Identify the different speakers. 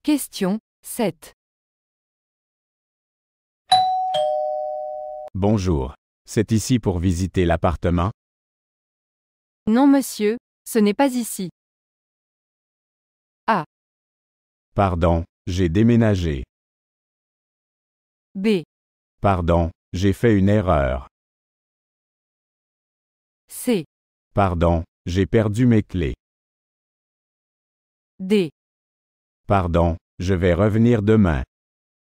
Speaker 1: Question 7.
Speaker 2: Bonjour. C'est ici pour visiter l'appartement?
Speaker 1: Non monsieur, ce n'est pas ici.
Speaker 2: Pardon, j'ai déménagé.
Speaker 1: B.
Speaker 2: Pardon, j'ai fait une erreur.
Speaker 1: C.
Speaker 2: Pardon, j'ai perdu mes clés.
Speaker 1: D.
Speaker 2: Pardon, je vais revenir demain.